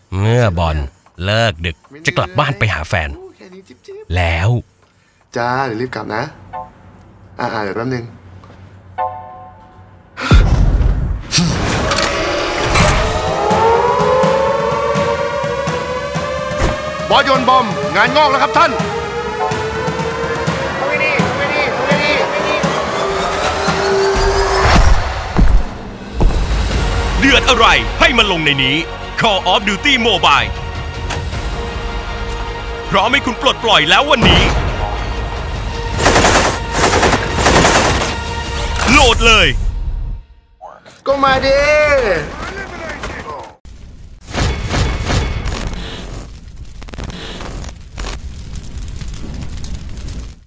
เมื่อบอลเลิกดึกจะกลับบ้านไปหาแฟนแล้วจ้าเดี๋ยวรีบกลับนะเดี๋ยวแป๊บนึงบอสโยนบอมงานงอกแล้วครับท่านไม่ดีเดือดอะไรให้มันลงในนี้ Call of Duty Mobile พร้อมให้คุณปลดปล่อยแล้ววันนี้โหลดเลยก็มาดิ